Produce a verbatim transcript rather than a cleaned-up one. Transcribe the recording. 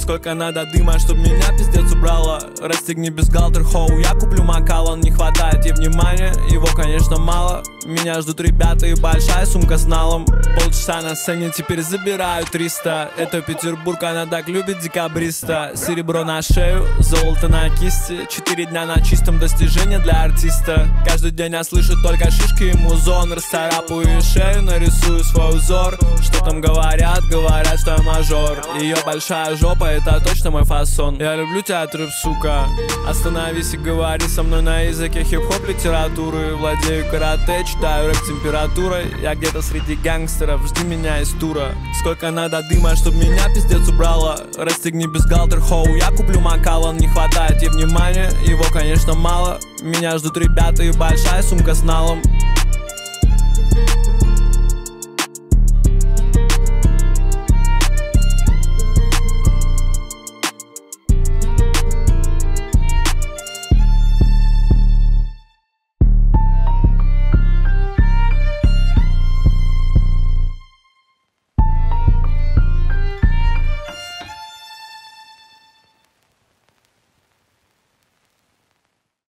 Сколько надо дыма, чтоб меня пиздец убрало. Расстегни бюстгальтер, хоу, я куплю макалон. Не хватает ей внимания, его конечно мало. Меня ждут ребята и большая сумка с налом. Полчаса на сцене, теперь забираю триста. Это Петербург, она так любит декабриста. Серебро на шею, золото на кисти. Четыре дня на чистом, достижение для артиста. Каждый день я слышу только шишки и музон. Расцарапаю ей шею, нарисую свой узор. Что там говорят? Говорят, что я мажор. Ее большая жопа, это точно мой фасон. Я люблю тебя, трэп, сука. Остановись и говори со мной на языке хип-хоп литературы. Владею карате, читаю рэп температурой. Я где-то среди гангстеров, жди меня из тура. Сколько надо дыма, чтоб меня пиздец убрало. Расстегни бюстгальтер, хоу, я куплю макалон. Не хватает ей внимания, его конечно мало. Меня ждут ребята и большая сумка с налом.